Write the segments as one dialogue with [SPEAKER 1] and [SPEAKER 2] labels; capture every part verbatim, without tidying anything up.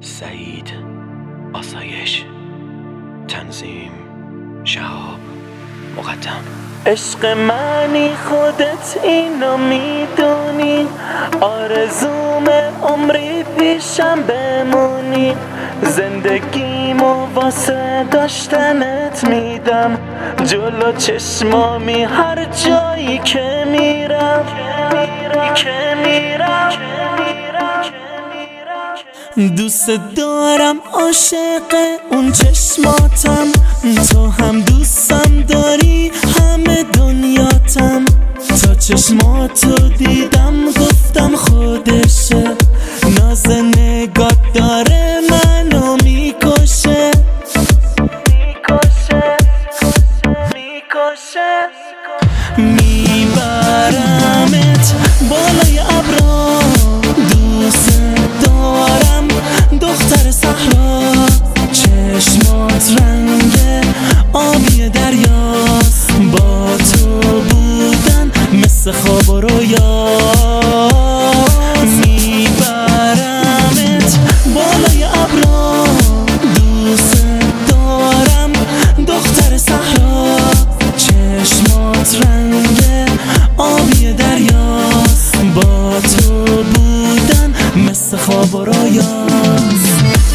[SPEAKER 1] سعید آسایش، تنظیم شهاب، مقدم.
[SPEAKER 2] عشق منی خودت اینو میدونی، آرزوم عمری پیشم بمونی، زندگیمو واسه داشتنت میدم، جلو چشمامی هر جایی که میرم که میرم. دوست دارم، عاشق اون چشماتم، تو هم دوستم داری همه دنیاتم، تا چشماتو دیدم گفتم خودشه، ناز نگات داره منو میکشه میکشه میکشه میبرمت بالای ابرا، دوست دارم دختر صحرا، چشمات رنگ آبی دریاست، با تو بودن مثل خواب و رویا، میبرمت بالای ابرا، دوست دارم دختر صحرا، چشمات رنگ آبی دریاست، با تو بودن مثل خواب و رویاست.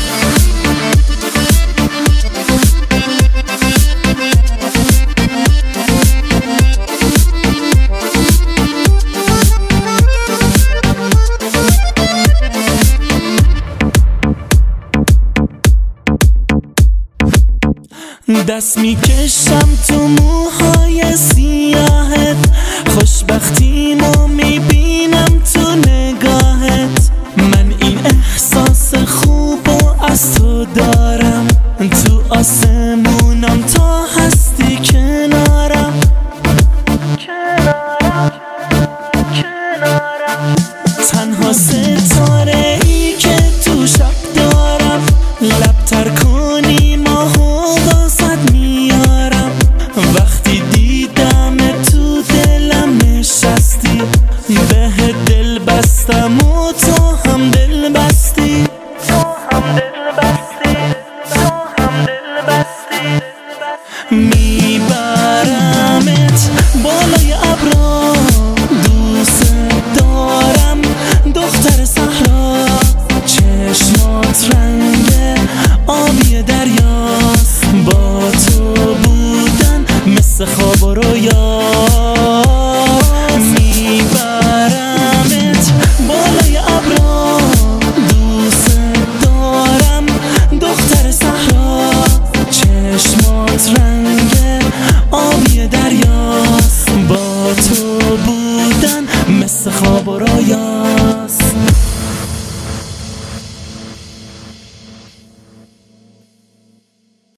[SPEAKER 2] دست میکشم تو موهای سیاهت، خوشبختیمو میبینم تو نگاهت، من این احساس خوبو از تو دارم، تو آسمونم تا هستی کنارم کنارم کنارم، تنها ستاره ای که تو شب دارم، لبتر کنی ماهو بازد میارم، وقتی دیدم تو دلم نشستی، به دل بستم و تو هم دل